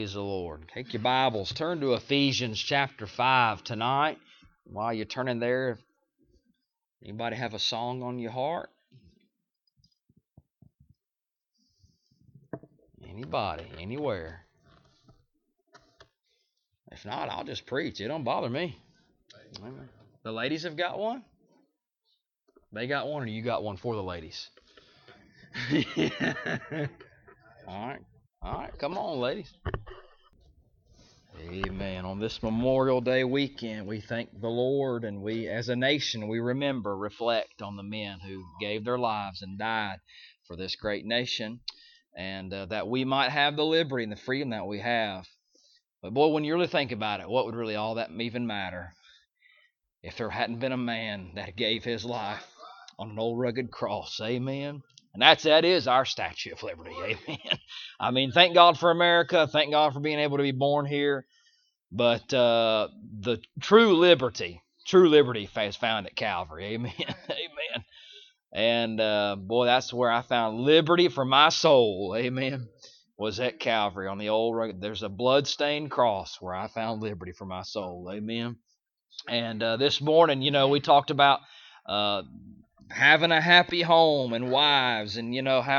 Praise the Lord. Take your Bibles, turn to Ephesians chapter 5 tonight. While you're turning there, anybody have a song on your heart? Anybody, anywhere. If not, I'll just preach. It don't bother me. The ladies have got one? They got one, or you got one for the ladies? All right, come on, ladies. Amen. On this Memorial Day weekend, we thank the Lord, and we, as a nation, we reflect on the men who gave their lives and died for this great nation, and that we might have the liberty and the freedom that we have. But boy, when you really think about it, what would really all that even matter if there hadn't been a man that gave his life on an old rugged cross? Amen. And that is our Statue of Liberty. Amen. I mean, thank God for America. Thank God for being able to be born here. But the true liberty is found at Calvary. Amen. Amen. And boy, that's where I found liberty for my soul. Amen. Was at Calvary on the old rugged. There's a blood-stained cross where I found liberty for my soul. Amen. And this morning, we talked about having a happy home and wives, and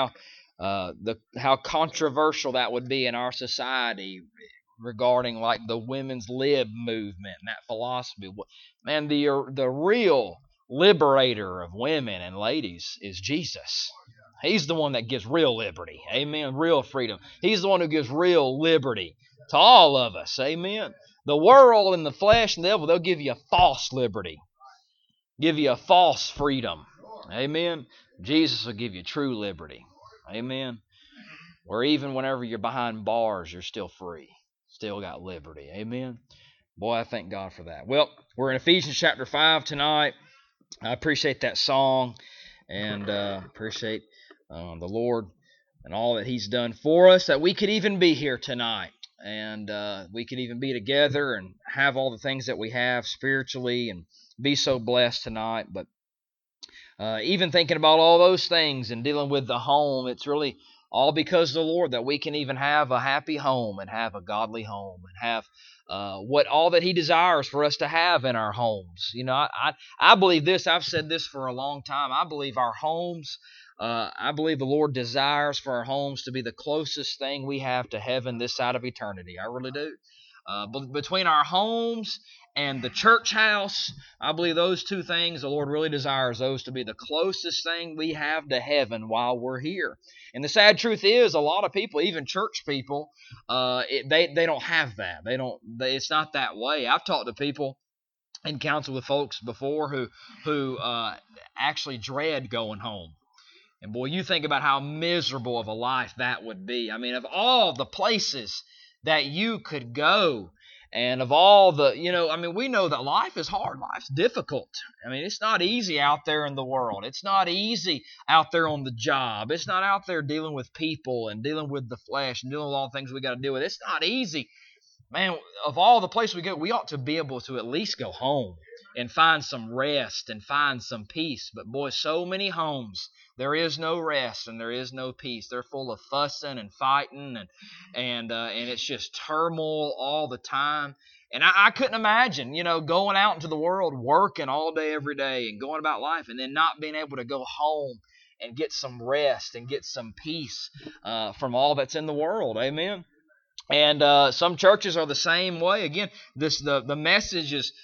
how controversial that would be in our society regarding like the women's lib movement and that philosophy. Man, the real liberator of women and ladies is Jesus. He's the one that gives real liberty. Amen. Real freedom. He's the one who gives real liberty to all of us. Amen. The world and the flesh and the devil, they'll give you a false liberty. Give you a false freedom. Amen. Jesus will give you true liberty. Amen. Where even whenever you're behind bars, you're still free. Still got liberty. Amen. Boy, I thank God for that. Well, we're in Ephesians chapter 5 tonight. I appreciate that song, and appreciate the Lord and all that He's done for us, that we could even be here tonight, and we could even be together and have all the things that we have spiritually and be so blessed tonight. But even thinking about all those things and dealing with the home, it's really all because of the Lord that we can even have a happy home and have a godly home and have all that He desires for us to have in our homes. I believe this. I've said this for a long time. I believe our homes, I believe the Lord desires for our homes to be the closest thing we have to heaven this side of eternity. I really do. But between our homes and the church house, I believe those two things, the Lord really desires those to be the closest thing we have to heaven while we're here. And the sad truth is, a lot of people, even church people, they don't have that. It's not that way. I've talked to people and counseled with folks before who actually dread going home. And boy, you think about how miserable of a life that would be. I mean, of all the places that you could go, and of all the, we know that life is hard. Life's difficult. I mean, it's not easy out there in the world. It's not easy out there on the job. It's not out there dealing with people and dealing with the flesh and dealing with all the things we got to deal with. It's not easy. Man, of all the places we go, we ought to be able to at least go home and find some rest and find some peace. But boy, so many homes, there is no rest and there is no peace. They're full of fussing and fighting, and it's just turmoil all the time. And I couldn't imagine, going out into the world, working all day, every day, and going about life, and then not being able to go home and get some rest and get some peace from all that's in the world. Amen. And some churches are the same way. Again, the message is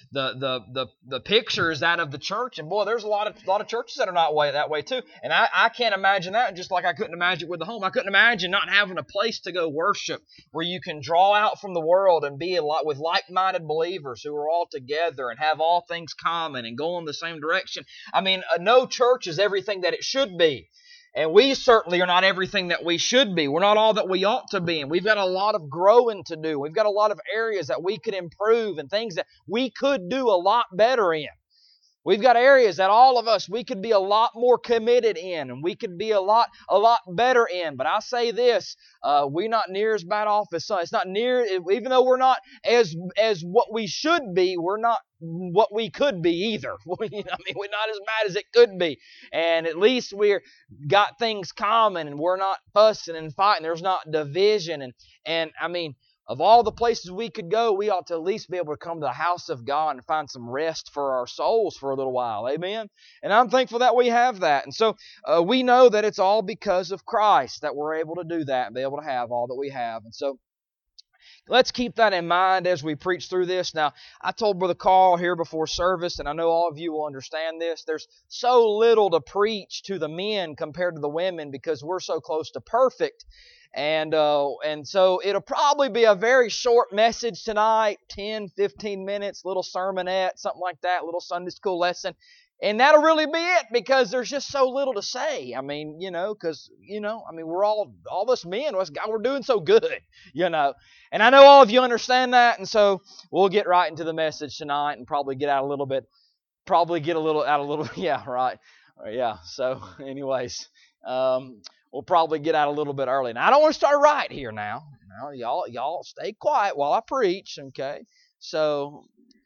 the picture is that of the church, and boy, there's a lot of churches that are not that way too. And I can't imagine that. Just like I couldn't imagine with the home, I couldn't imagine not having a place to go worship where you can draw out from the world and be with like-minded believers who are all together and have all things common and go in the same direction. I mean, no church is everything that it should be. And we certainly are not everything that we should be. We're not all that we ought to be. And we've got a lot of growing to do. We've got a lot of areas that we could improve and things that we could do a lot better in. We've got areas that all of us, we could be a lot more committed in, and we could be a lot better in. But I say this, we're not near as bad off as some. It's not near, even though we're not as what we should be, we're not what we could be either. We're not as bad as it could be. And at least we're got things common, and we're not fussing and fighting. There's not division. And Of all the places we could go, we ought to at least be able to come to the house of God and find some rest for our souls for a little while. Amen? And I'm thankful that we have that. And so we know that it's all because of Christ that we're able to do that and be able to have all that we have. And so let's keep that in mind as we preach through this. Now, I told Brother Carl here before service, and I know all of you will understand this, there's so little to preach to the men compared to the women because we're so close to perfect. And so it'll probably be a very short message tonight, 10, 15 minutes, little sermonette, something like that, little Sunday school lesson. And that'll really be it because there's just so little to say. I mean, we're all us men, we're doing so good, And I know all of you understand that. And so we'll get right into the message tonight and probably get out a little bit, yeah, right. Yeah. So anyways, we'll probably get out a little bit early. Now, I don't want to start right here now. Y'all stay quiet while I preach, okay? So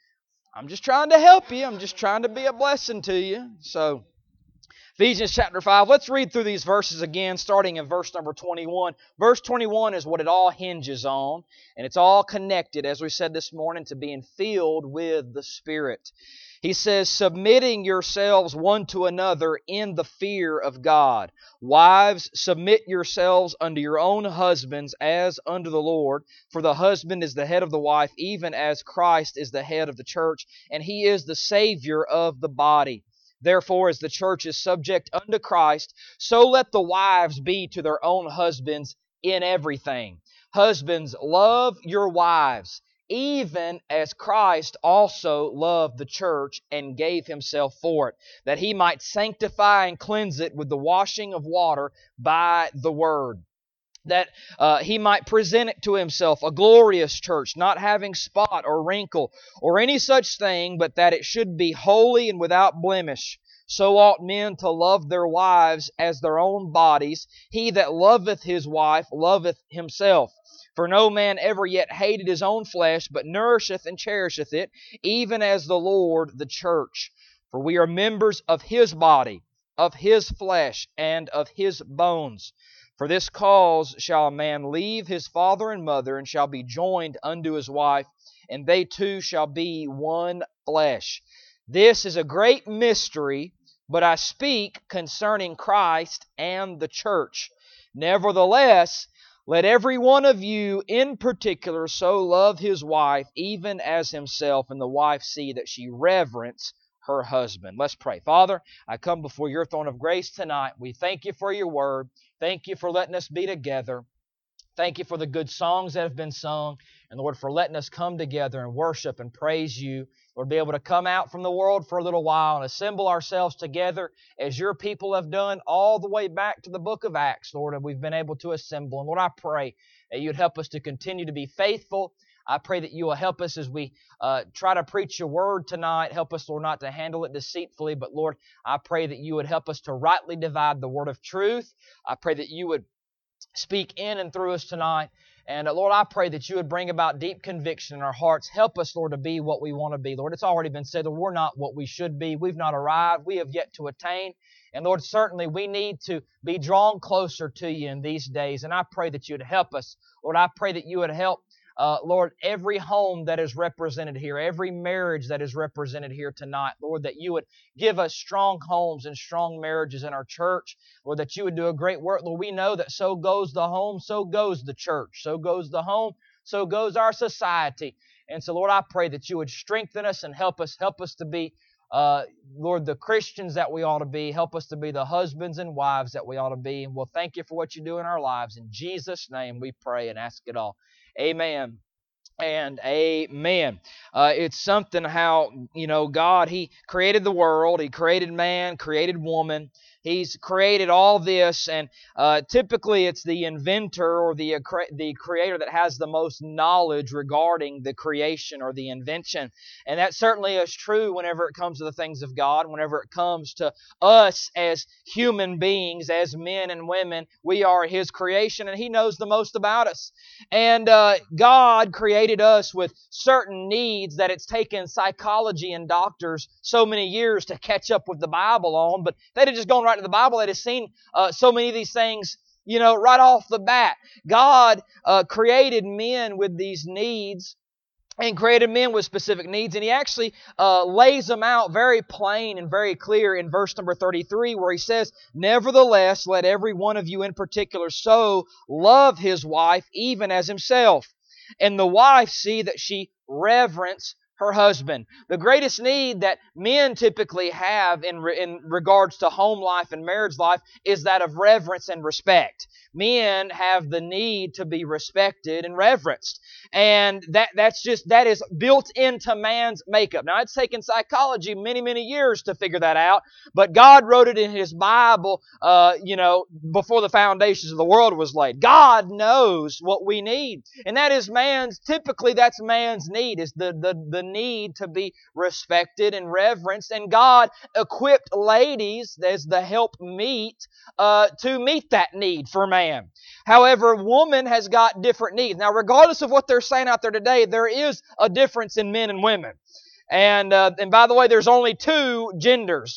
I'm just trying to help you. I'm just trying to be a blessing to you. So Ephesians chapter 5, let's read through these verses again, starting in verse number 21. Verse 21 is what it all hinges on, and it's all connected, as we said this morning, to being filled with the Spirit. He says, submitting yourselves one to another in the fear of God. Wives, submit yourselves unto your own husbands as unto the Lord. For the husband is the head of the wife, even as Christ is the head of the church, and He is the Savior of the body. Therefore, as the church is subject unto Christ, so let the wives be to their own husbands in everything. Husbands, love your wives, even as Christ also loved the church and gave Himself for it, that He might sanctify and cleanse it with the washing of water by the Word, that He might present it to Himself a glorious church, not having spot or wrinkle or any such thing, but that it should be holy and without blemish. So ought men to love their wives as their own bodies. He that loveth his wife loveth himself. For no man ever yet hated his own flesh, but nourisheth and cherisheth it, even as the Lord the church. For we are members of His body, of His flesh, and of His bones. For this cause shall a man leave his father and mother, and shall be joined unto his wife, and they two shall be one flesh. This is a great mystery, but I speak concerning Christ and the church. Nevertheless, let every one of you in particular so love his wife, even as himself, and the wife see that she reverence her husband. Let's pray. Father, I come before your throne of grace tonight. We thank you for your word. Thank you for letting us be together. Thank you for the good songs that have been sung. And Lord, for letting us come together and worship and praise you. Lord, be able to come out from the world for a little while and assemble ourselves together as your people have done all the way back to the book of Acts, Lord, and we've been able to assemble. And Lord, I pray that you'd help us to continue to be faithful. I pray that you will help us as we try to preach your word tonight. Help us, Lord, not to handle it deceitfully, but Lord, I pray that you would help us to rightly divide the word of truth. I pray that you would speak in and through us tonight. And Lord, I pray that you would bring about deep conviction in our hearts. Help us, Lord, to be what we want to be. Lord, it's already been said that we're not what we should be. We've not arrived. We have yet to attain. And Lord, certainly we need to be drawn closer to you in these days. And I pray that you would help us. Lord, I pray that you would help, Lord, every home that is represented here, every marriage that is represented here tonight, Lord, that you would give us strong homes and strong marriages in our church, Lord, that you would do a great work. Lord, we know that so goes the home, so goes the church, so goes the home, so goes our society. And so, Lord, I pray that you would strengthen us and help us to be, Lord, the Christians that we ought to be. Help us to be the husbands and wives that we ought to be. And we'll thank you for what you do in our lives. In Jesus' name we pray and ask it all. Amen and amen. It's something how, God, He created the world. He created man, created woman. He's created all this, and typically it's the inventor or the creator that has the most knowledge regarding the creation or the invention. And that certainly is true whenever it comes to the things of God, whenever it comes to us as human beings, as men and women. We are His creation, and He knows the most about us. And God created us with certain needs that it's taken psychology and doctors so many years to catch up with the Bible on, but they'd have just gone right to the Bible. They'd have seen so many of these things Right off the bat. God created men with these needs and created men with specific needs, and He actually lays them out very plain and very clear in verse number 33, where He says, "Nevertheless, let every one of you in particular so love his wife even as himself, and the wife see that she reverence her husband." The greatest need that men typically have in regards to home life and marriage life is that of reverence and respect. Men have the need to be respected and reverenced. And that is built into man's makeup. Now, it's taken psychology many, many years to figure that out, but God wrote it in His Bible, before the foundations of the world was laid. God knows what we need. And that is that's man's need, is the need to be respected and reverenced. And God equipped ladies as the help meet to meet that need for man. However, woman has got different needs. Now, regardless of what they're saying out there today, there is a difference in men and women. And by the way, there's only two genders.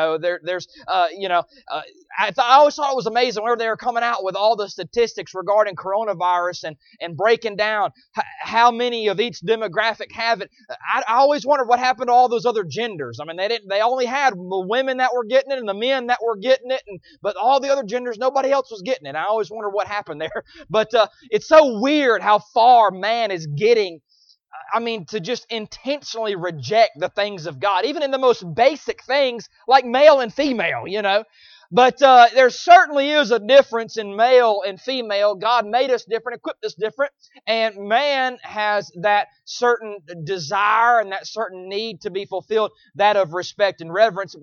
I always thought it was amazing whenever they were coming out with all the statistics regarding coronavirus and breaking down how many of each demographic have it. I always wondered what happened to all those other genders. I mean, they only had the women that were getting it and the men that were getting it, but all the other genders, nobody else was getting it. I always wondered what happened there. But it's so weird how far man is getting. To just intentionally reject the things of God, even in the most basic things like male and female, But there certainly is a difference in male and female. God made us different, equipped us different, and man has that certain desire and that certain need to be fulfilled, that of respect and reverence.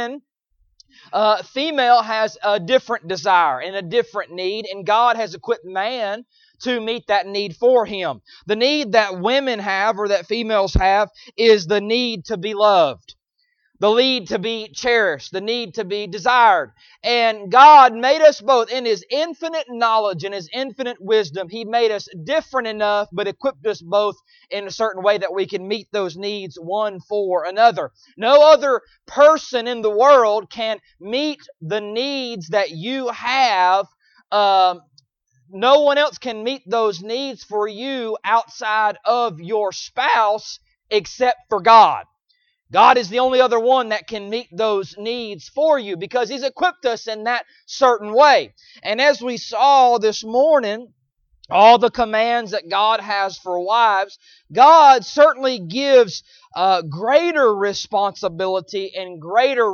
Female has a different desire and a different need, and God has equipped man to meet that need for him. The need that women have, or that females have, is the need to be loved, the need to be cherished, the need to be desired. And God made us both. In His infinite knowledge and His infinite wisdom, He made us different enough, but equipped us both in a certain way that we can meet those needs one for another. No other person in the world can meet the needs that you have. No one else can meet those needs for you outside of your spouse except for God. God is the only other one that can meet those needs for you because He's equipped us in that certain way. And as we saw this morning, all the commands that God has for wives, God certainly gives greater responsibility and greater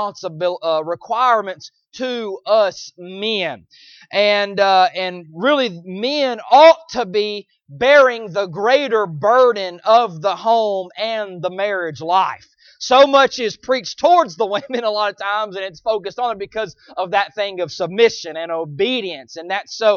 requirements to us men. And really, men ought to be bearing the greater burden of the home and the marriage life. So much is preached towards the women a lot of times, and it's focused on it because of that thing of submission and obedience. And that's so,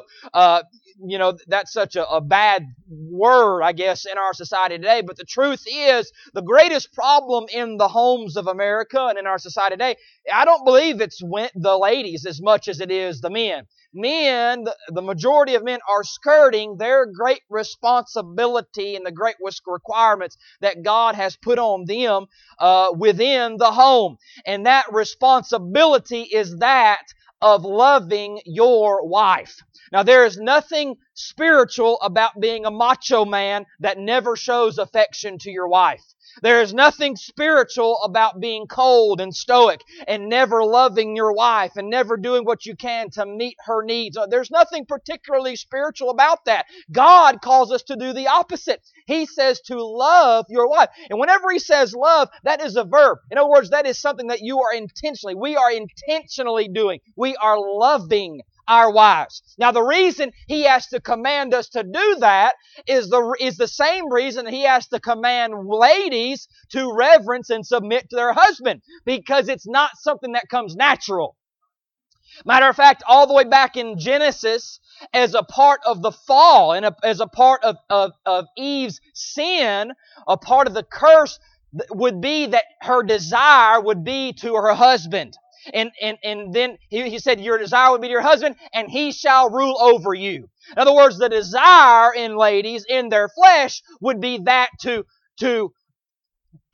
that's such a bad word, I guess, in our society today. But the truth is, the greatest problem in the homes of America and in our society today, I don't believe it's the ladies as much as it is the men. Men, the majority of men, are skirting their great responsibility and the great requirements that God has put on them within the home. And that responsibility is that of loving your wife. Now, there is nothing spiritual about being a macho man that never shows affection to your wife. There is nothing spiritual about being cold and stoic and never loving your wife and never doing what you can to meet her needs. There's nothing particularly spiritual about that. God calls us to do the opposite. He says to love your wife. And whenever He says love, that is a verb. In other words, that is something that we are intentionally doing. We are loving our wives. Now, the reason He has to command us to do that is the same reason He has to command ladies to reverence and submit to their husband, because it's not something that comes natural. Matter of fact, all the way back in Genesis, as a part of the fall and as a part of Eve's sin, a part of the curse would be that her desire would be to her husband. And then he said, your desire would be to your husband, and he shall rule over you. In other words, the desire in ladies, in their flesh, would be that to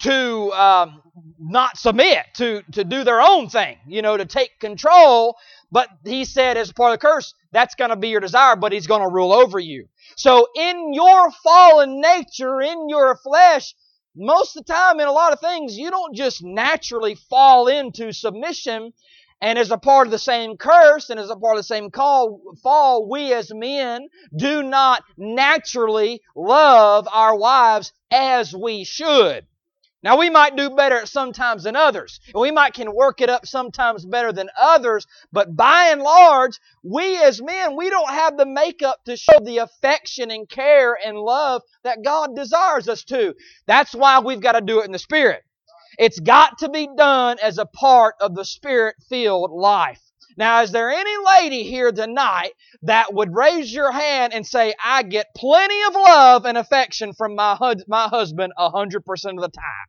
not submit, to do their own thing, to take control. But he said, as part of the curse, that's going to be your desire, but he's going to rule over you. So in your fallen nature, in your flesh, most of the time in a lot of things, you don't just naturally fall into submission. And as a part of the same curse and as a part of the same fall, we as men do not naturally love our wives as we should. Now, we might do better sometimes than others. We can work it up sometimes better than others. But by and large, we as men, we don't have the makeup to show the affection and care and love that God desires us to. That's why we've got to do it in the Spirit. It's got to be done as a part of the Spirit-filled life. Now, is there any lady here tonight that would raise your hand and say, I get plenty of love and affection from my husband 100% of the time?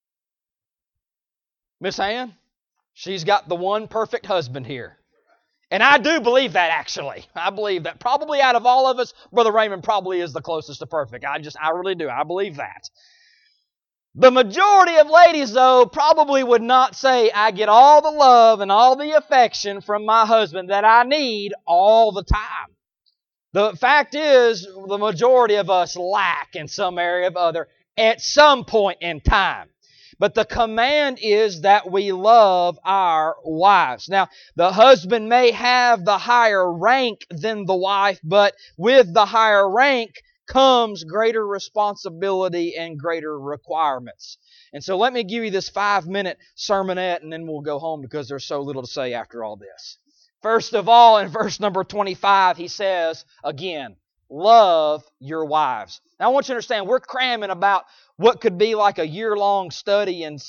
Miss Ann, she's got the one perfect husband here. And I do believe that, actually. I believe that. Probably out of all of us, Brother Raymond probably is the closest to perfect. I really do. I believe that. The majority of ladies, though, probably would not say, I get all the love and all the affection from my husband that I need all the time. The fact is, the majority of us lack in some area or other at some point in time. But the command is that we love our wives. Now, the husband may have the higher rank than the wife, but with the higher rank comes greater responsibility and greater requirements. And so let me give you this 5-minute sermonette, and then we'll go home because there's so little to say after all this. First of all, in verse number 25, he says, again, love your wives. Now, I want you to understand, we're cramming about what could be like a year-long study and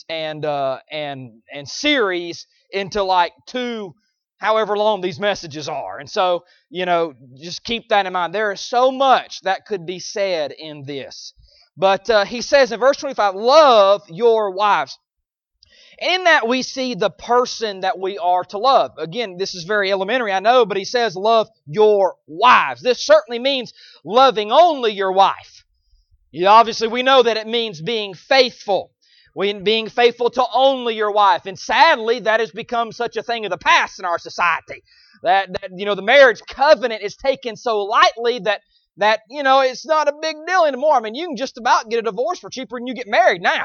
series into like 2, however long these messages are. And so, just keep that in mind. There is so much that could be said in this. But he says in verse 25, love your wives. In that we see the person that we are to love. Again, this is very elementary, I know, but he says love your wives. This certainly means loving only your wife. Obviously, we know that it means being faithful. Being faithful to only your wife. And sadly, that has become such a thing of the past in our society. That the marriage covenant is taken so lightly that it's not a big deal anymore. I mean, you can just about get a divorce for cheaper than you get married now.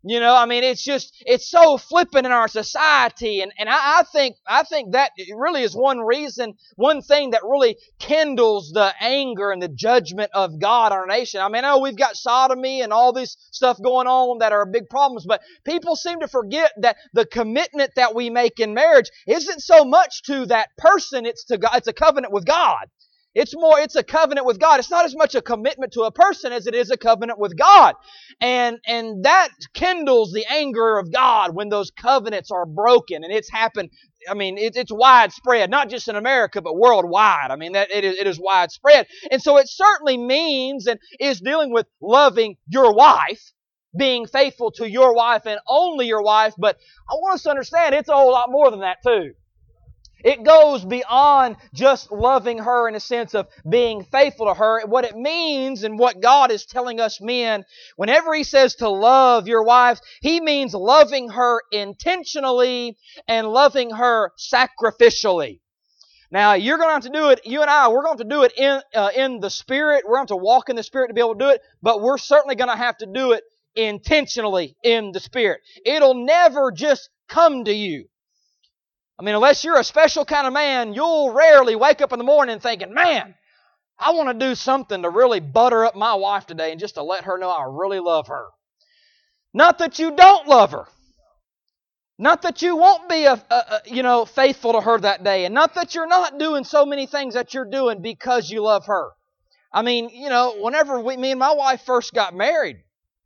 It's so flippant in our society, and I think that really is one thing that really kindles the anger and the judgment of God on our nation. I know we've got sodomy and all this stuff going on that are big problems, but people seem to forget that the commitment that we make in marriage isn't so much to that person, it's to God. It's a covenant with God. It's a covenant with God. It's not as much a commitment to a person as it is a covenant with God. And that kindles the anger of God when those covenants are broken. And it's happened, it's widespread, not just in America, but worldwide. It is widespread. And so it certainly means and is dealing with loving your wife, being faithful to your wife and only your wife. But I want us to understand it's a whole lot more than that too. It goes beyond just loving her in a sense of being faithful to her. What it means and what God is telling us men, whenever He says to love your wives, He means loving her intentionally and loving her sacrificially. Now, you're going to have to do it, you and I, we're going to have to do it in the Spirit. We're going to have to walk in the Spirit to be able to do it, but we're certainly going to have to do it intentionally in the Spirit. It'll never just come to you. Unless you're a special kind of man, you'll rarely wake up in the morning thinking, man, I want to do something to really butter up my wife today and just to let her know I really love her. Not that you don't love her. Not that you won't be faithful to her that day. And not that you're not doing so many things that you're doing because you love her. Whenever me and my wife first got married,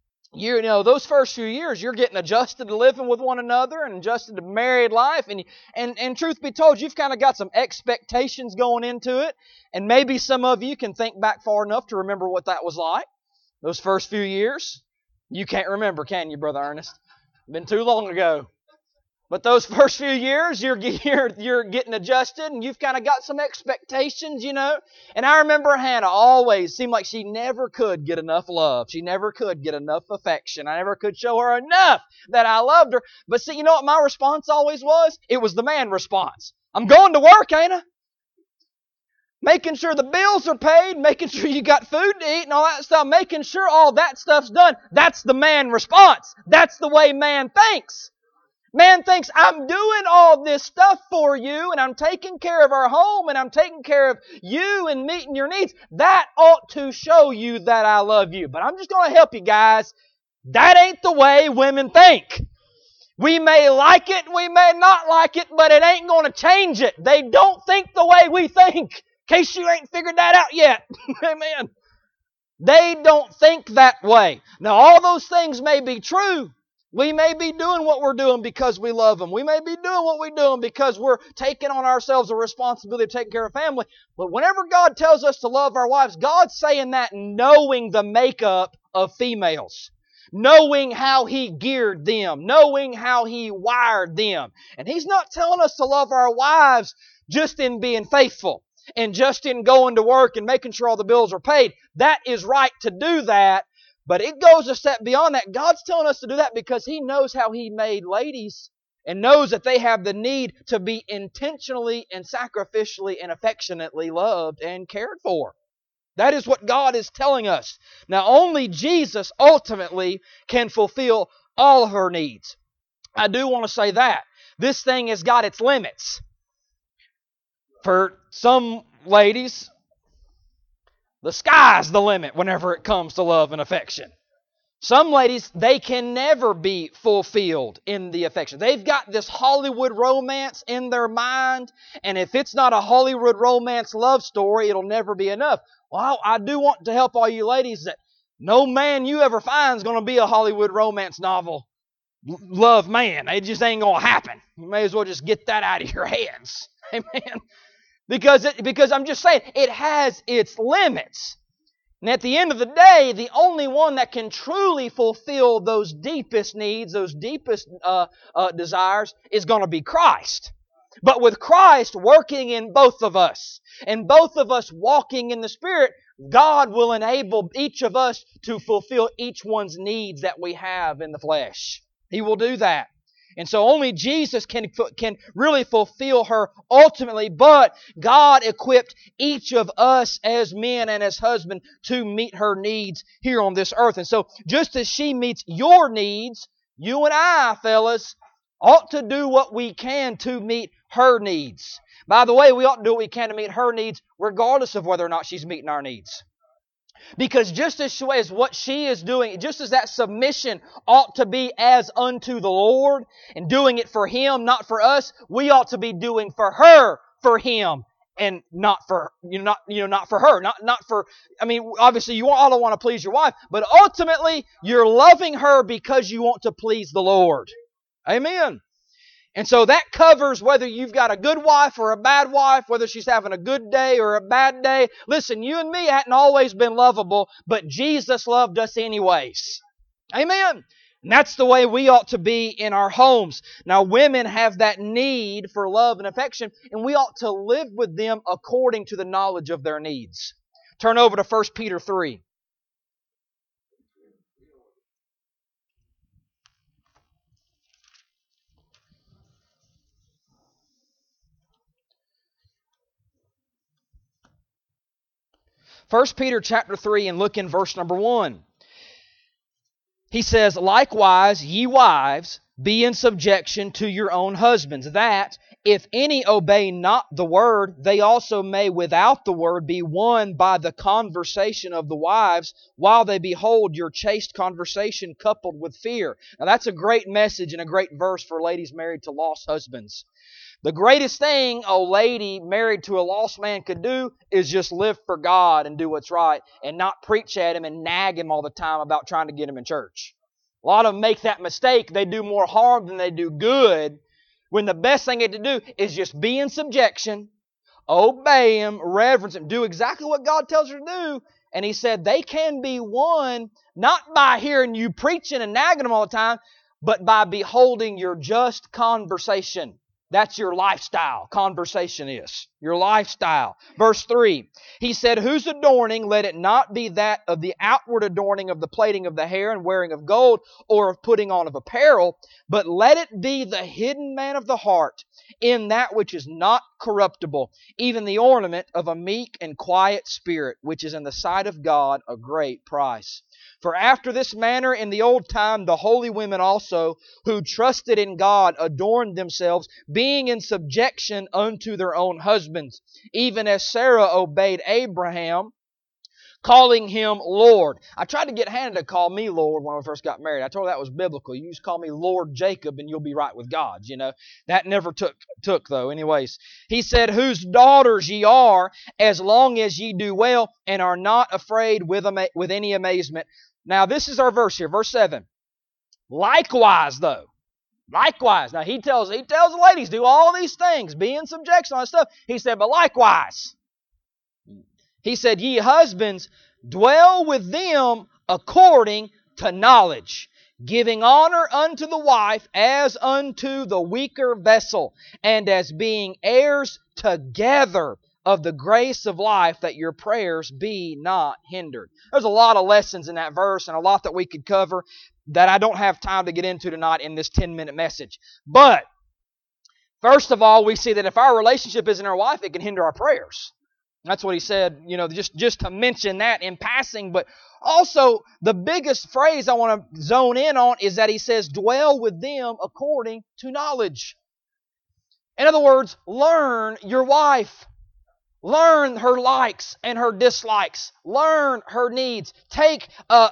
those first few years, you're getting adjusted to living with one another and adjusted to married life. And truth be told, you've kind of got some expectations going into it. And maybe some of you can think back far enough to remember what that was like. Those first few years. You can't remember, can you, Brother Ernest? Been too long ago. But those first few years, you're getting adjusted, and you've kind of got some expectations, you know. And I remember Hannah always seemed like she never could get enough love. She never could get enough affection. I never could show her enough that I loved her. But see, you know what my response always was? It was the man response. I'm going to work, ain't I? Making sure the bills are paid, making sure you got food to eat and all that stuff, making sure all that stuff's done. That's the man response. That's the way man thinks. Man thinks, I'm doing all this stuff for you, and I'm taking care of our home, and I'm taking care of you and meeting your needs. That ought to show you that I love you. But I'm just going to help you guys. That ain't the way women think. We may like it, we may not like it, but it ain't going to change it. They don't think the way we think. In case you ain't figured that out yet. Amen. They don't think that way. Now, all those things may be true. We may be doing what we're doing because we love them. We may be doing what we're doing because we're taking on ourselves the responsibility of taking care of family. But whenever God tells us to love our wives, God's saying that knowing the makeup of females. Knowing how He geared them. Knowing how He wired them. And He's not telling us to love our wives just in being faithful and just in going to work and making sure all the bills are paid. That is right to do that. But it goes a step beyond that. God's telling us to do that because He knows how He made ladies and knows that they have the need to be intentionally and sacrificially and affectionately loved and cared for. That is what God is telling us. Now, only Jesus ultimately can fulfill all of her needs. I do want to say that. This thing has got its limits. For some ladies, the sky's the limit whenever it comes to love and affection. Some ladies, they can never be fulfilled in the affection. They've got this Hollywood romance in their mind, and if it's not a Hollywood romance love story, it'll never be enough. Well, I do want to help all you ladies that no man you ever find is going to be a Hollywood romance novel love man. It just ain't going to happen. You may as well just get that out of your heads. Amen. Because I'm just saying, it has its limits. And at the end of the day, the only one that can truly fulfill those deepest needs, those deepest desires, is going to be Christ. But with Christ working in both of us, and both of us walking in the Spirit, God will enable each of us to fulfill each one's needs that we have in the flesh. He will do that. And so only Jesus can really fulfill her ultimately, but God equipped each of us as men and as husbands to meet her needs here on this earth. And so just as she meets your needs, you and I, fellas, ought to do what we can to meet her needs. By the way, we ought to do what we can to meet her needs regardless of whether or not she's meeting our needs. Because just as what she is doing, just as that submission ought to be as unto the Lord and doing it for Him, not for us, we ought to be doing for her, for Him, and not for not for her, not for. I mean, obviously you all don't want to please your wife, but ultimately you're loving her because you want to please the Lord. Amen. And so that covers whether you've got a good wife or a bad wife, whether she's having a good day or a bad day. Listen, you and me hadn't always been lovable, but Jesus loved us anyways. Amen. And that's the way we ought to be in our homes. Now, women have that need for love and affection, and we ought to live with them according to the knowledge of their needs. Turn over to 1 Peter 3. 1 Peter chapter 3 and look in verse number 1. He says, likewise, ye wives, be in subjection to your own husbands, that, if any obey not the word, they also may without the word be won by the conversation of the wives, while they behold your chaste conversation coupled with fear. Now that's a great message and a great verse for ladies married to lost husbands. The greatest thing a lady married to a lost man could do is just live for God and do what's right and not preach at him and nag him all the time about trying to get him in church. A lot of them make that mistake. They do more harm than they do good, when the best thing to do is just be in subjection, obey Him, reverence Him, do exactly what God tells her to do. And He said they can be won not by hearing you preaching and nagging them all the time, but by beholding your just conversation. That's your lifestyle. Conversation is your lifestyle. Verse 3, he said, whose adorning, let it not be that of the outward adorning of the plaiting of the hair and wearing of gold or of putting on of apparel, but let it be the hidden man of the heart in that which is not corruptible, even the ornament of a meek and quiet spirit, which is in the sight of God a great price. For after this manner in the old time the holy women also, who trusted in God, adorned themselves, being in subjection unto their own husbands, even as Sarah obeyed Abraham, calling him Lord. I tried to get Hannah to call me Lord when we first got married. I told her that was biblical. You just call me Lord Jacob and you'll be right with God. You know, that never took though. Anyways, he said, whose daughters ye are, as long as ye do well and are not afraid with any amazement. Now this is our verse here, verse 7. Likewise though. Likewise. Now he tells the ladies, do all these things, be in subjection, all that stuff. He said, but likewise. He said, ye husbands, dwell with them according to knowledge, giving honor unto the wife as unto the weaker vessel, and as being heirs together of the grace of life, that your prayers be not hindered. There's a lot of lessons in that verse and a lot that we could cover that I don't have time to get into tonight in this 10-minute message. But, first of all, we see that if our relationship isn't our wife, it can hinder our prayers. That's what he said, you know, just to mention that in passing. But also, the biggest phrase I want to zone in on is that he says, dwell with them according to knowledge. In other words, learn your wife. Learn her likes and her dislikes. Learn her needs. Take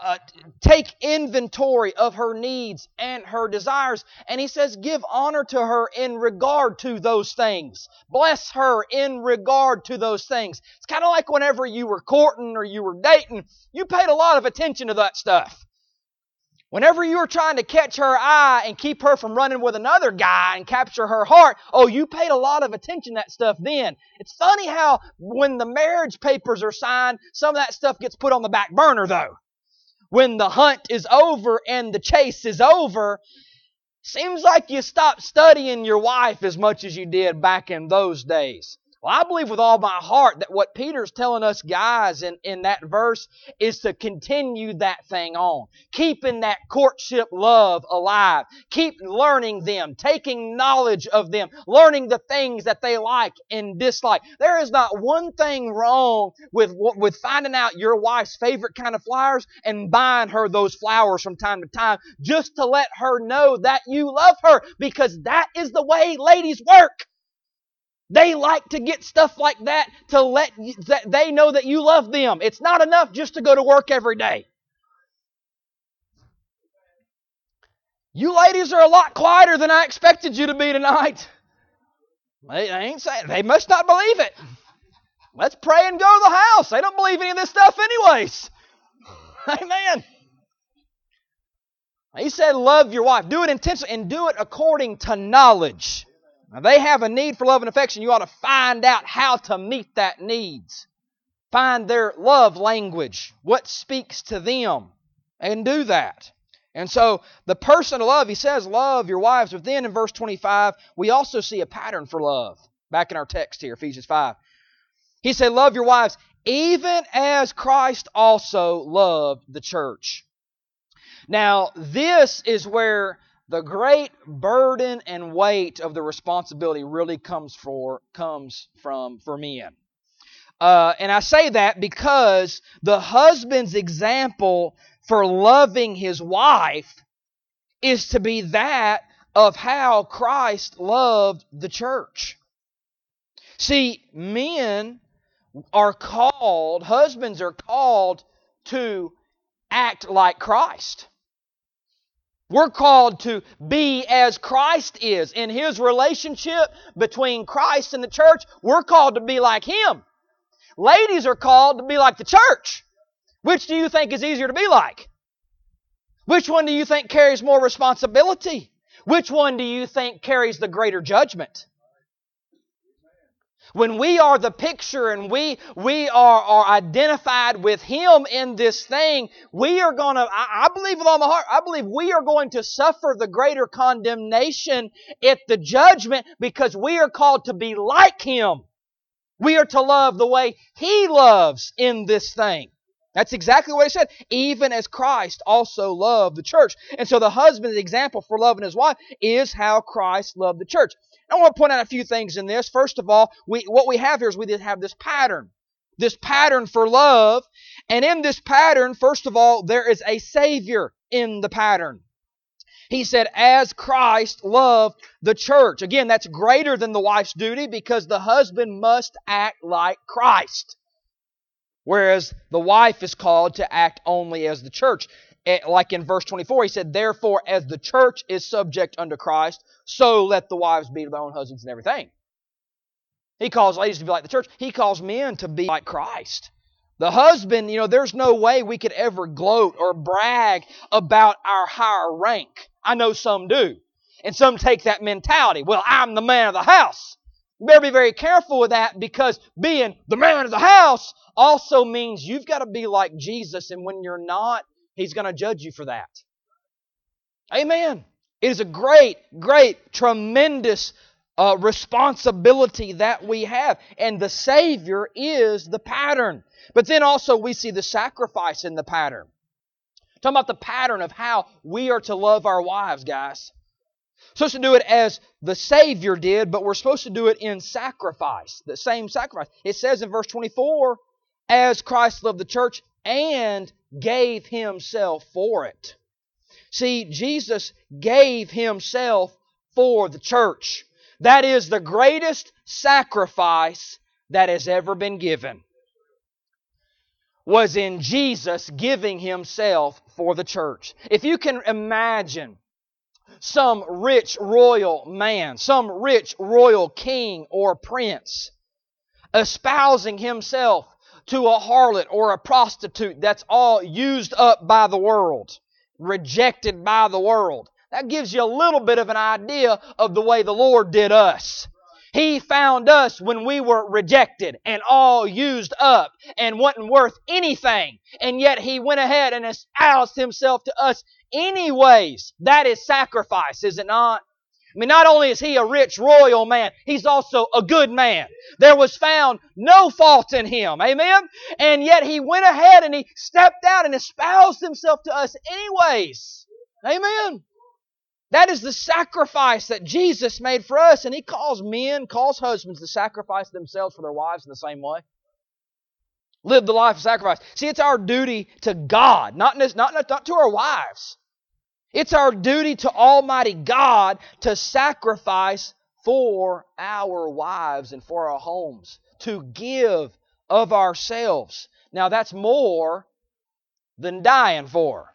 inventory of her needs and her desires. And he says, give honor to her in regard to those things. Bless her in regard to those things. It's kind of like whenever you were courting or you were dating, you paid a lot of attention to that stuff. Whenever you were trying to catch her eye and keep her from running with another guy and capture her heart, oh, you paid a lot of attention to that stuff then. It's funny how when the marriage papers are signed, some of that stuff gets put on the back burner, though. When the hunt is over and the chase is over, seems like you stopped studying your wife as much as you did back in those days. Well, I believe with all my heart that what Peter's telling us guys in that verse is to continue that thing on. Keeping that courtship love alive. Keep learning them. Taking knowledge of them. Learning the things that they like and dislike. There is not one thing wrong with finding out your wife's favorite kind of flowers and buying her those flowers from time to time just to let her know that you love her, because that is the way ladies work. They like to get stuff like that to let that they know that you love them. It's not enough just to go to work every day. You ladies are a lot quieter than I expected you to be tonight. They ain't saying, they must not believe it. Let's pray and go to the house. They don't believe any of this stuff anyways. Amen. He said, love your wife. Do it intentionally and do it according to knowledge. Now, they have a need for love and affection. You ought to find out how to meet that needs. Find their love language, what speaks to them, and do that. And so, the person to love, he says, love your wives. But then in verse 25, we also see a pattern for love. Back in our text here, Ephesians 5. He said, love your wives, even as Christ also loved the church. Now, this is where the great burden and weight of the responsibility really comes from for men. And I say that because the husband's example for loving his wife is to be that of how Christ loved the church. See, men are called, husbands are called to act like Christ. We're called to be as Christ is. In His relationship between Christ and the church, we're called to be like Him. Ladies are called to be like the church. Which do you think is easier to be like? Which one do you think carries more responsibility? Which one do you think carries the greater judgment? When we are the picture and we are identified with Him in this thing, we are going to, I believe with all my heart, I believe we are going to suffer the greater condemnation at the judgment because we are called to be like Him. We are to love the way He loves in this thing. That's exactly what He said. Even as Christ also loved the church. And so the husband's example for loving his wife is how Christ loved the church. I want to point out a few things in this. First of all, what we have here is we did have this pattern for love. And in this pattern, first of all, there is a Savior in the pattern. He said, as Christ loved the church. Again, that's greater than the wife's duty because the husband must act like Christ. Whereas the wife is called to act only as the church. Like in verse 24, he said, therefore, as the church is subject unto Christ, so let the wives be to their own husbands in everything. He calls ladies to be like the church. He calls men to be like Christ. The husband, there's no way we could ever gloat or brag about our higher rank. I know some do. And some take that mentality. Well, I'm the man of the house. You better be very careful with that because being the man of the house also means you've got to be like Jesus. And when you're not, He's going to judge you for that. Amen. It is a great, tremendous responsibility that we have. And the Savior is the pattern. But then also we see the sacrifice in the pattern. Talking about the pattern of how we are to love our wives, guys. Supposed to do it as the Savior did, but we're supposed to do it in sacrifice. The same sacrifice. It says in verse 24, as Christ loved the church and gave Himself for it. See, Jesus gave Himself for the church. That is the greatest sacrifice that has ever been given. Was in Jesus giving Himself for the church. If you can imagine some rich royal man, some rich royal king or prince espousing himself to a harlot or a prostitute that's all used up by the world, rejected by the world. That gives you a little bit of an idea of the way the Lord did us. He found us when we were rejected and all used up and wasn't worth anything. And yet He went ahead and espoused Himself to us anyways. That is sacrifice, is it not? I mean, not only is He a rich royal man, He's also a good man. There was found no fault in Him. Amen? And yet He went ahead and He stepped out and espoused Himself to us anyways. Amen? That is the sacrifice that Jesus made for us. And He calls husbands to sacrifice themselves for their wives in the same way. Live the life of sacrifice. See, it's our duty to God, not to our wives. It's our duty to Almighty God to sacrifice for our wives and for our homes. To give of ourselves. Now that's more than dying for.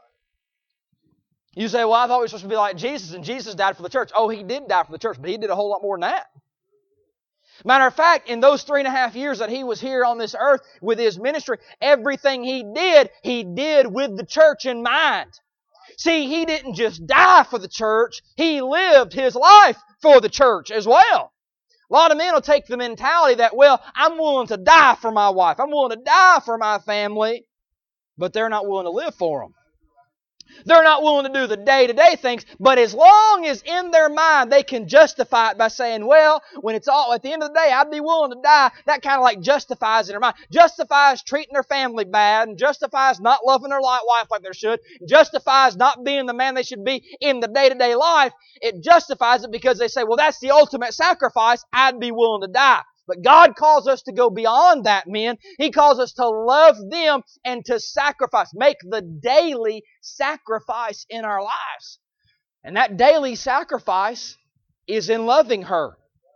You say, well, I thought we were supposed to be like Jesus, and Jesus died for the church. Oh, He did die for the church, but He did a whole lot more than that. Matter of fact, in those 3.5 years that He was here on this earth with His ministry, everything He did with the church in mind. See, He didn't just die for the church, He lived His life for the church as well. A lot of men will take the mentality that, well, I'm willing to die for my wife, I'm willing to die for my family, but they're not willing to live for them. They're not willing to do the day-to-day things, but as long as in their mind they can justify it by saying, well, when it's all at the end of the day, I'd be willing to die, that kind of like justifies in their mind. Justifies treating their family bad, and justifies not loving their wife like they should, justifies not being the man they should be in the day-to-day life. It justifies it because they say, well, that's the ultimate sacrifice, I'd be willing to die. But God calls us to go beyond that, men. He calls us to love them and to sacrifice. Make the daily sacrifice in our lives. And that daily sacrifice is in loving her.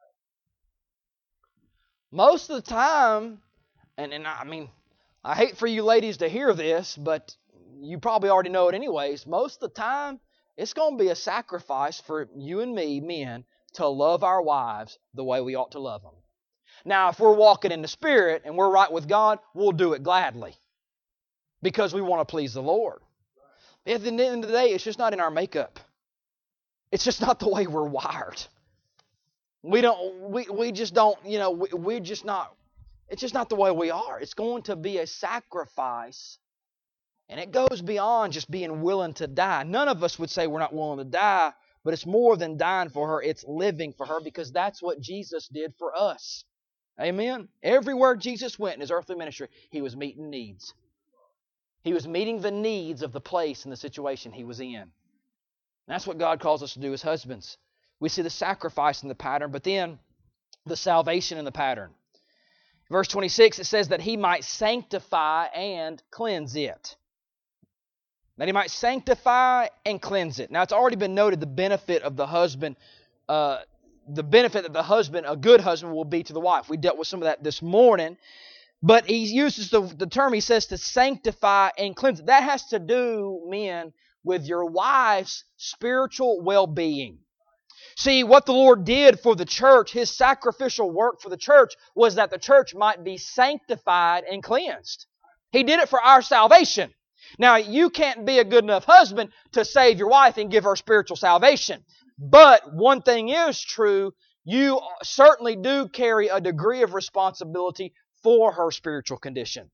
Most of the time, and I mean, I hate for you ladies to hear this, but you probably already know it anyways. Most of the time, it's going to be a sacrifice for you and me, men, to love our wives the way we ought to love them. Now, if we're walking in the Spirit and we're right with God, we'll do it gladly because we want to please the Lord. At the end of the day, it's just not in our makeup. It's just not the way we're wired. We just don't, we're just not, it's just not the way we are. It's going to be a sacrifice, and it goes beyond just being willing to die. None of us would say we're not willing to die, but it's more than dying for her. It's living for her, because that's what Jesus did for us. Amen? Everywhere Jesus went in His earthly ministry, He was meeting needs. He was meeting the needs of the place and the situation He was in. That's what God calls us to do as husbands. We see the sacrifice in the pattern, but then the salvation in the pattern. Verse 26, it says that He might sanctify and cleanse it. That He might sanctify and cleanse it. Now, it's already been noted the benefit of the husband, the benefit that the husband, a good husband, will be to the wife. We dealt with some of that this morning. But he uses the term, he says, to sanctify and cleanse it. That has to do, men, with your wife's spiritual well-being. See, what the Lord did for the church, His sacrificial work for the church, was that the church might be sanctified and cleansed. He did it for our salvation. Now, you can't be a good enough husband to save your wife and give her spiritual salvation. But one thing is true, you certainly do carry a degree of responsibility for her spiritual condition.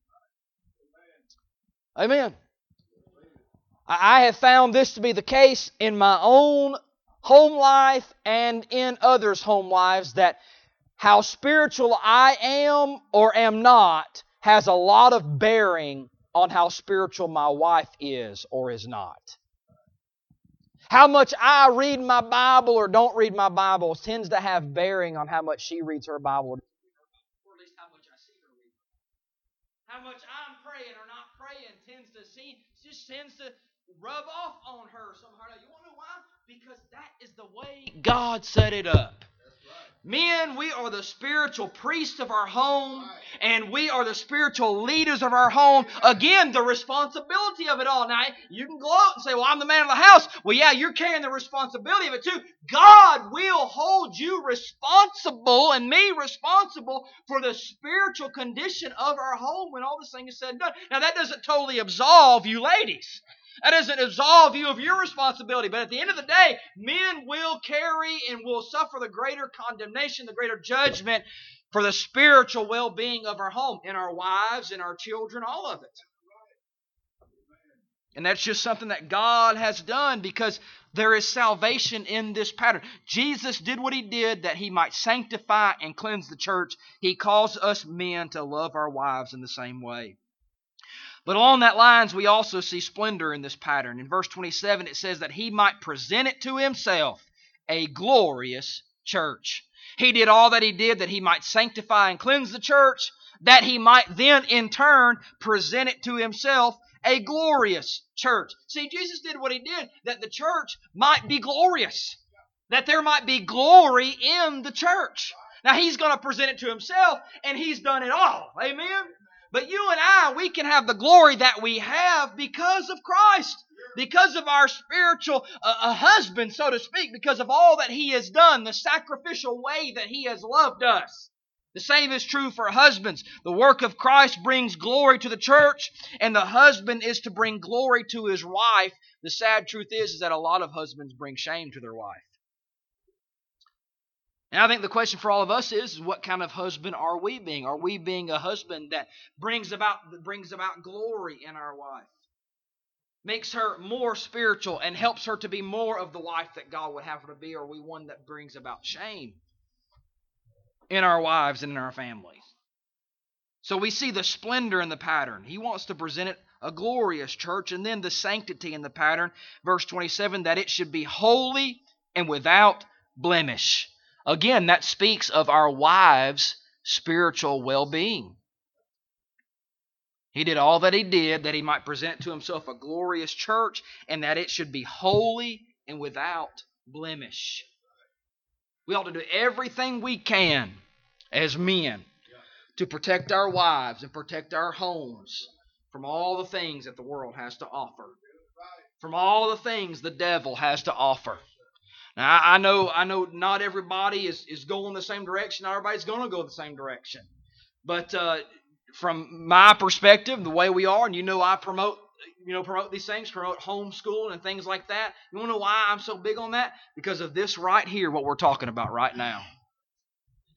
Amen. I have found this to be the case in my own home life and in others' home lives, that how spiritual I am or am not has a lot of bearing on how spiritual my wife is or is not. How much I read my Bible or don't read my Bible tends to have bearing on how much she reads her Bible, or at least how much I see her read. How much I'm praying or not praying just tends to rub off on her somehow. You want to know why? Because that is the way God set it up. Men, we are the spiritual priests of our home, and we are the spiritual leaders of our home. Again, the responsibility of it all. Now, you can gloat and say, well, I'm the man of the house. Well, yeah, you're carrying the responsibility of it too. God will hold you responsible and me responsible for the spiritual condition of our home when all this thing is said and done. Now, that doesn't totally absolve you ladies. That doesn't absolve you of your responsibility. But at the end of the day, men will carry and will suffer the greater condemnation, the greater judgment for the spiritual well-being of our home, in our wives, in our children, all of it. And that's just something that God has done, because there is salvation in this pattern. Jesus did what He did that He might sanctify and cleanse the church. He calls us men to love our wives in the same way. But along that lines, we also see splendor in this pattern. In verse 27, it says that He might present it to Himself a glorious church. He did all that He did that He might sanctify and cleanse the church, that He might then in turn present it to Himself a glorious church. See, Jesus did what He did that the church might be glorious, that there might be glory in the church. Now, He's going to present it to Himself, and He's done it all. Amen? But you and I, we can have the glory that we have because of Christ, because of our spiritual husband, so to speak, because of all that He has done, the sacrificial way that He has loved us. The same is true for husbands. The work of Christ brings glory to the church, and the husband is to bring glory to his wife. The sad truth is that a lot of husbands bring shame to their wife. And I think the question for all of us is what kind of husband are we being? Are we being a husband that brings about glory in our wife? Makes her more spiritual and helps her to be more of the wife that God would have her to be? Or are we one that brings about shame in our wives and in our families? So we see the splendor in the pattern. He wants to present it a glorious church. And then the sanctity in the pattern. Verse 27, that it should be holy and without blemish. Again, that speaks of our wives' spiritual well-being. He did all that He did that He might present to Himself a glorious church, and that it should be holy and without blemish. We ought to do everything we can as men to protect our wives and protect our homes from all the things that the world has to offer, from all the things the devil has to offer. Now, I know not everybody is going the same direction. Not everybody's going to go the same direction. But from my perspective, the way we are, and I promote these things, promote homeschooling and things like that. You want to know why I'm so big on that? Because of this right here, what we're talking about right now.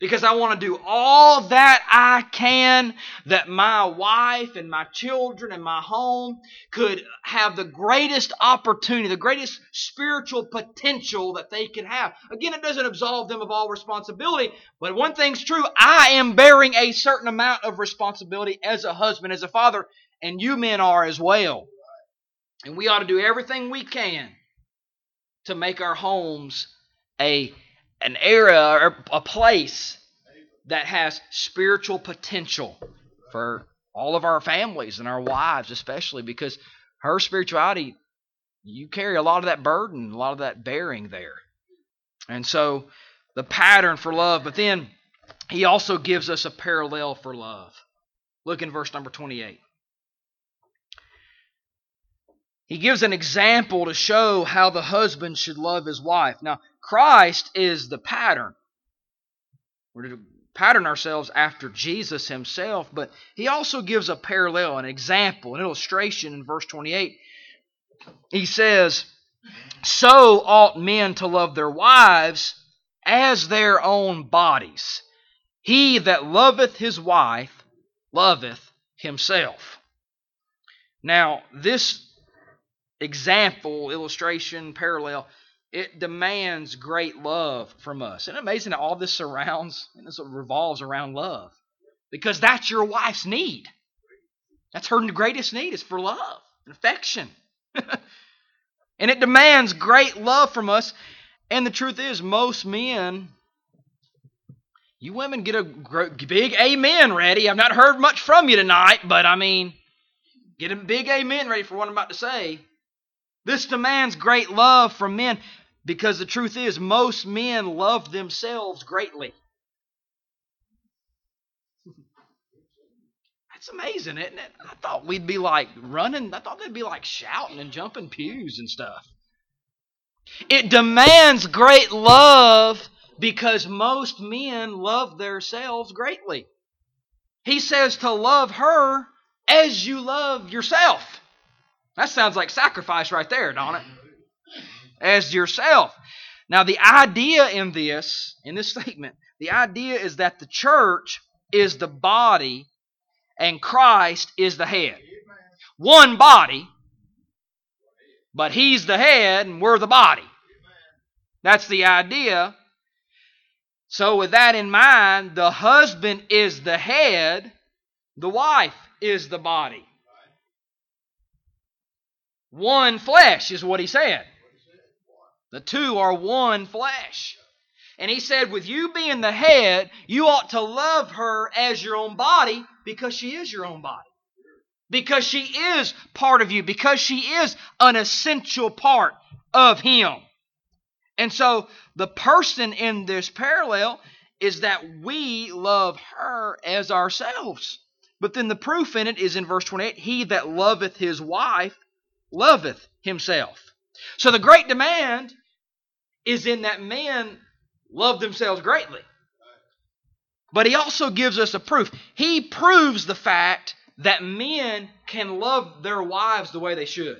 Because I want to do all that I can that my wife and my children and my home could have the greatest opportunity, the greatest spiritual potential that they can have. Again, it doesn't absolve them of all responsibility, but one thing's true, I am bearing a certain amount of responsibility as a husband, as a father, and you men are as well. And we ought to do everything we can to make our homes an area or a place that has spiritual potential for all of our families and our wives especially, because her spirituality, you carry a lot of that burden, a lot of that bearing there. And so the pattern for love, but then he also gives us a parallel for love. Look in verse number 28. He gives an example to show how the husband should love his wife. Now, Christ is the pattern. We're to pattern ourselves after Jesus himself, but he also gives a parallel, an example, an illustration in verse 28. He says, "So ought men to love their wives as their own bodies. He that loveth his wife loveth himself." Now, this example, illustration, parallel, it demands great love from us. Isn't it amazing that all this surrounds and this revolves around love? Because that's your wife's need. That's her greatest need, is for love and affection. And it demands great love from us. And the truth is, most men, you women get a big amen ready. I've not heard much from you tonight, but get a big amen ready for what I'm about to say. This demands great love from men, because the truth is, most men love themselves greatly. That's amazing, isn't it? I thought we'd be like running. I thought they'd be like shouting and jumping pews and stuff. It demands great love because most men love themselves greatly. He says to love her as you love yourself. That sounds like sacrifice right there, don't it? As yourself. Now, the idea in this statement, the idea is that the church is the body and Christ is the head. One body, but he's the head and we're the body. That's the idea. So with that in mind, the husband is the head, the wife is the body. One flesh is what he said. The two are one flesh. And he said, with you being the head, you ought to love her as your own body, because she is your own body. Because she is part of you. Because she is an essential part of him. And so the person in this parallel is that we love her as ourselves. But then the proof in it is in verse 28, he that loveth his wife loveth himself. So the great demand is in that men love themselves greatly. But he also gives us a proof. He proves the fact that men can love their wives the way they should.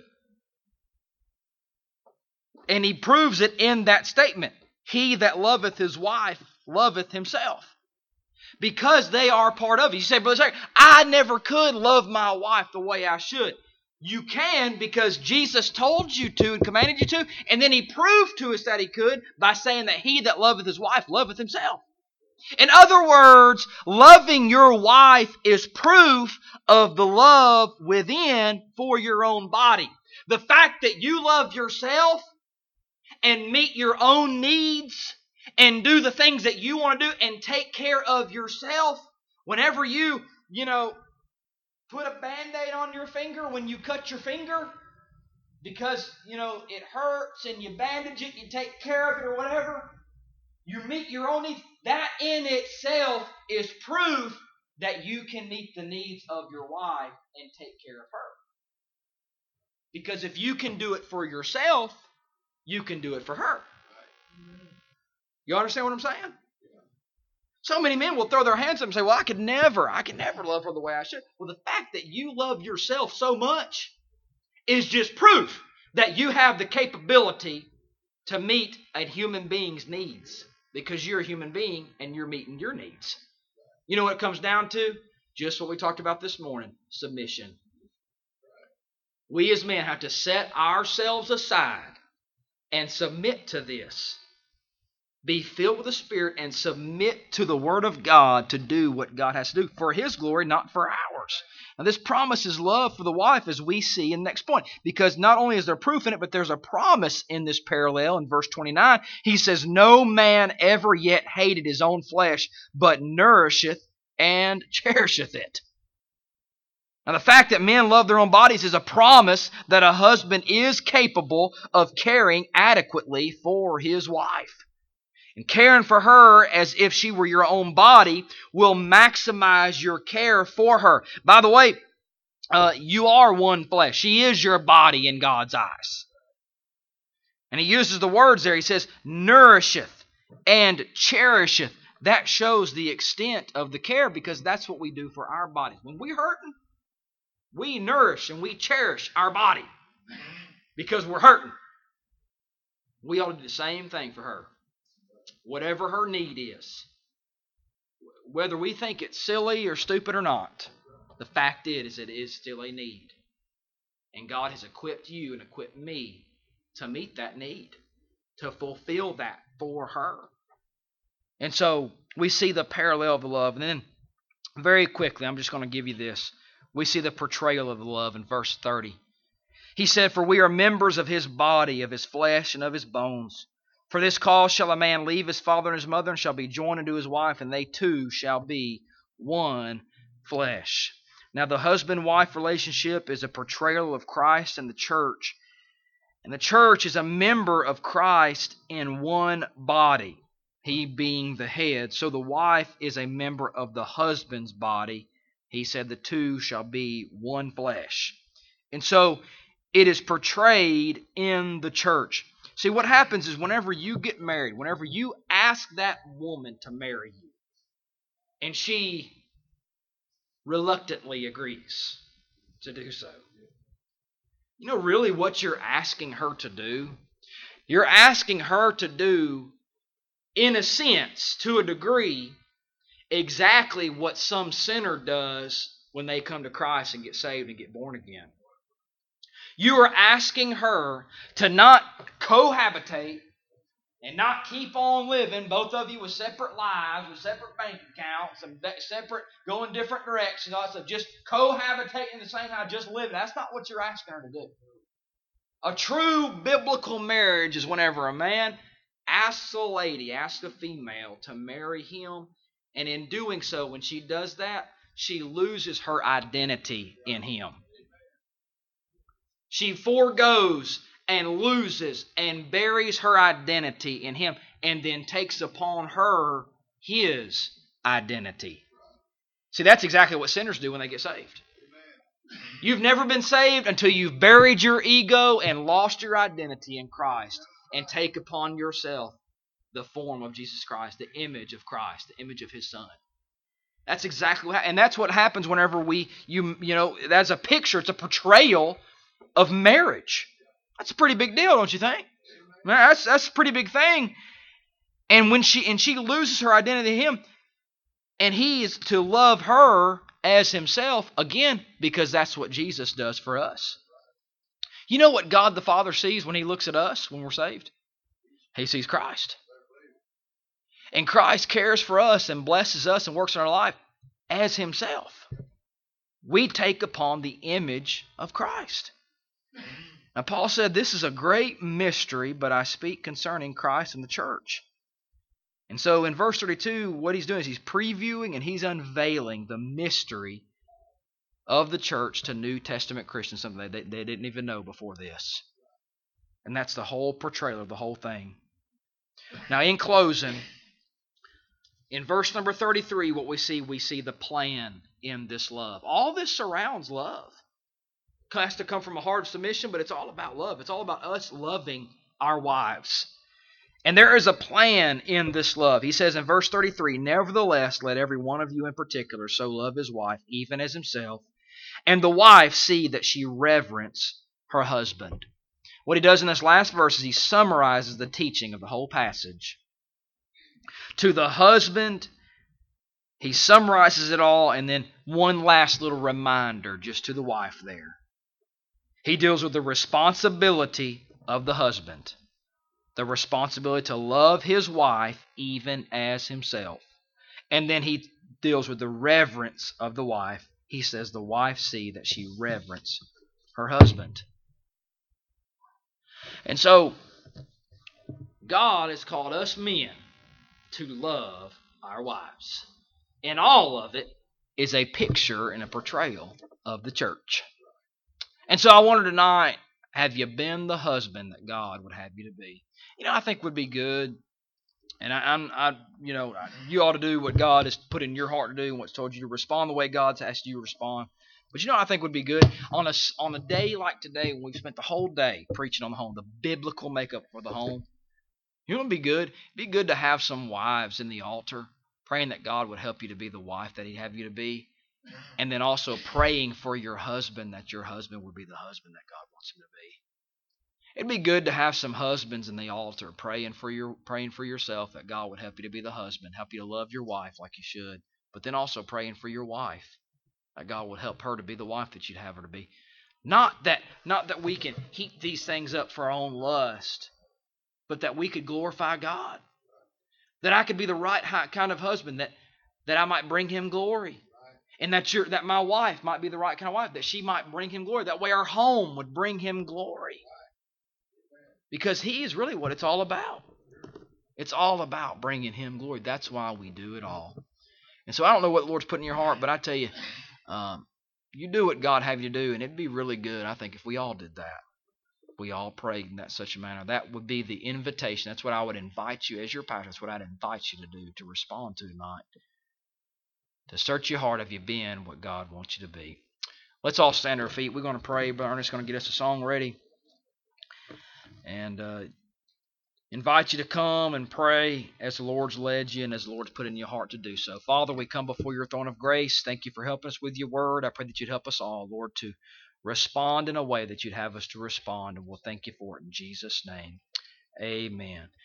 And he proves it in that statement. He that loveth his wife loveth himself. Because they are part of it. You say, Brother Zach, I never could love my wife the way I should. You can, because Jesus told you to and commanded you to, and then he proved to us that he could by saying that he that loveth his wife loveth himself. In other words, loving your wife is proof of the love within for your own body. The fact that you love yourself and meet your own needs and do the things that you want to do and take care of yourself, whenever you put a Band-Aid on your finger when you cut your finger because, it hurts and you bandage it, you take care of it or whatever, you meet your own needs. That in itself is proof that you can meet the needs of your wife and take care of her. Because if you can do it for yourself, you can do it for her. You understand what I'm saying? So many men will throw their hands up and say, well, I can never love her the way I should. Well, the fact that you love yourself so much is just proof that you have the capability to meet a human being's needs. because you're a human being and you're meeting your needs. You know what it comes down to? Just what we talked about this morning, submission. We as men have to set ourselves aside and submit to this. Be filled with the Spirit and submit to the Word of God to do what God has to do for His glory, not for ours. Now this promises love for the wife, as we see in the next point, because not only is there proof in it, but there's a promise in this parallel in verse 29. He says, "No man ever yet hated his own flesh, but nourisheth and cherisheth it." Now the fact that men love their own bodies is a promise that a husband is capable of caring adequately for his wife. And caring for her as if she were your own body will maximize your care for her. By the way, you are one flesh. She is your body in God's eyes. And he uses the words there. He says, nourisheth and cherisheth. That shows the extent of the care, because that's what we do for our bodies. When we're hurting, we nourish and we cherish our body because we're hurting. We ought to do the same thing for her. Whatever her need is, whether we think it's silly or stupid or not, the fact is it is still a need. And God has equipped you and equipped me to meet that need, to fulfill that for her. And so we see the parallel of the love. And then very quickly, I'm just going to give you this. We see the portrayal of the love in verse 30. He said, "For we are members of His body, of His flesh, and of His bones. For this cause shall a man leave his father and his mother, and shall be joined unto his wife, and they two shall be one flesh." Now the husband-wife relationship is a portrayal of Christ and the church. And the church is a member of Christ in one body, He being the head. So the wife is a member of the husband's body. He said the two shall be one flesh. And so it is portrayed in the church. See, what happens is whenever you get married, whenever you ask that woman to marry you, and she reluctantly agrees to do so, you know really what you're asking her to do? You're asking her to do, in a sense, to a degree, exactly what some sinner does when they come to Christ and get saved and get born again. You are asking her to not cohabitate and not keep on living, both of you with separate lives, with separate bank accounts, and separate, going different directions. Also, just cohabitate in the same house, just live. That's not what you're asking her to do. A true biblical marriage is whenever a man asks a lady, asks a female to marry him, and in doing so, when she does that, she loses her identity in him. She forgoes and loses and buries her identity in him, and then takes upon her his identity. See, that's exactly what sinners do when they get saved. You've never been saved until you've buried your ego and lost your identity in Christ and take upon yourself the form of Jesus Christ, the image of Christ, the image of His Son. That's exactly what happens. And that's what happens whenever that's a picture, it's a portrayal of marriage. That's a pretty big deal, don't you think? That's a pretty big thing. And when she loses her identity in Him, and He is to love her as Himself, again, because that's what Jesus does for us. You know what God the Father sees when He looks at us when we're saved? He sees Christ. And Christ cares for us and blesses us and works in our life as Himself. We take upon the image of Christ. Now, Paul said, "This is a great mystery, but I speak concerning Christ and the church." And so in verse 32, what he's doing is he's previewing and he's unveiling the mystery of the church to New Testament Christians, something they didn't even know before this. And that's the whole portrayal of the whole thing. Now, in closing, in verse number 33, what we see the plan in this love. All this surrounds love. It has to come from a heart of submission, but it's all about love. It's all about us loving our wives. And there is a plan in this love. He says in verse 33, "Nevertheless, let every one of you in particular so love his wife, even as himself, and the wife see that she reverence her husband." What he does in this last verse is he summarizes the teaching of the whole passage. To the husband, he summarizes it all, and then one last little reminder just to the wife there. He deals with the responsibility of the husband, the responsibility to love his wife even as himself. And then he deals with the reverence of the wife. He says the wife see that she reverence her husband. And so, God has called us men to love our wives. And all of it is a picture and a portrayal of the church. And so I wonder tonight, have you been the husband that God would have you to be? I think would be good. And you ought to do what God has put in your heart to do and what's told you to respond the way God's asked you to respond. But I think would be good on a day like today when we've spent the whole day preaching on the home, the biblical makeup for the home. It would be good. It'd be good to have some wives in the altar, praying that God would help you to be the wife that He'd have you to be. And then also praying for your husband that your husband would be the husband that God wants him to be. It'd be good to have some husbands in the altar praying for yourself that God would help you to be the husband, help you to love your wife like you should, but then also praying for your wife that God would help her to be the wife that you'd have her to be. Not that we can heap these things up for our own lust, but that we could glorify God. That I could be the right kind of husband, that I might bring Him glory. And that my wife might be the right kind of wife, that she might bring Him glory. That way our home would bring Him glory. Because He is really what it's all about. It's all about bringing Him glory. That's why we do it all. And so I don't know what the Lord's put in your heart, but I tell you, you do what God have you to do, and it'd be really good, I think, if we all did that. We all prayed in such a manner. That would be the invitation. That's what I would invite you as your pastor. That's what I'd invite you to do, to respond to tonight. To search your heart, have you been what God wants you to be? Let's all stand on our feet. We're going to pray. Brother Ernest's going to get us a song ready. And invite you to come and pray as the Lord's led you and as the Lord's put in your heart to do so. Father, we come before your throne of grace. Thank you for helping us with your word. I pray that you'd help us all, Lord, to respond in a way that you'd have us to respond. And we'll thank you for it in Jesus' name. Amen.